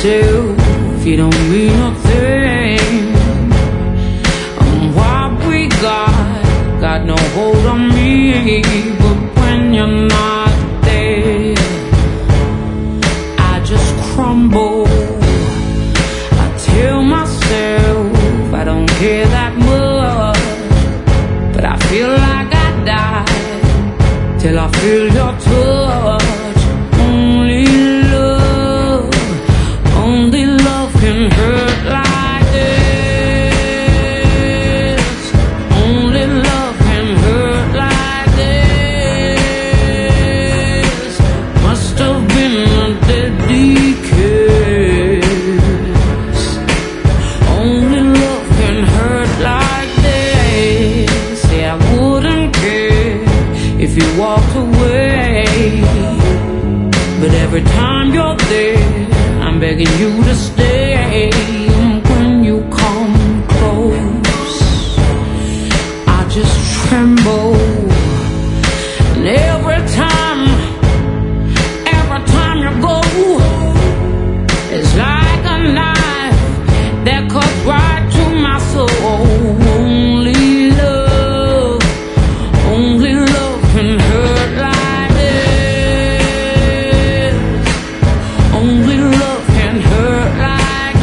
yourself, you don't mean nothing. And what we got no hold on me. But when you're not there, I just crumble. I tell myself I don't care that much, but I feel like I die till I feel your touch. Only love can hurt like this. Only love can hurt like this. Must have been a deadly kiss. Only love can hurt like this. Yeah, I wouldn't care if you walked away, but every time you're there, I'm begging you to stay. When you come close, I just tremble. And every time you go, it's like a knife that cuts right to my soul. Only love can hurt like this. Only love can hurt like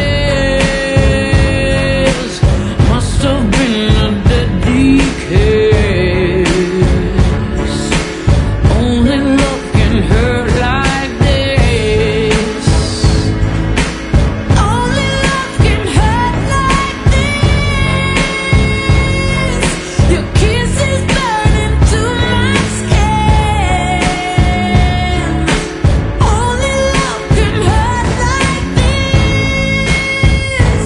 this. Must have been a deadly kiss. Only love can hurt like this. Only love can hurt like this. Your kiss is burning to my skin. Only love can hurt like this.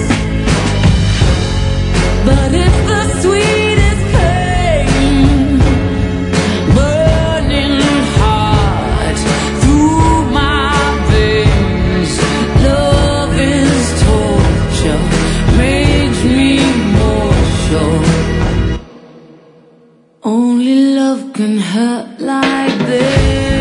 But it's the sweetest pain, burning hot through my veins. Love is torture, makes me more sure. Only love can hurt like this.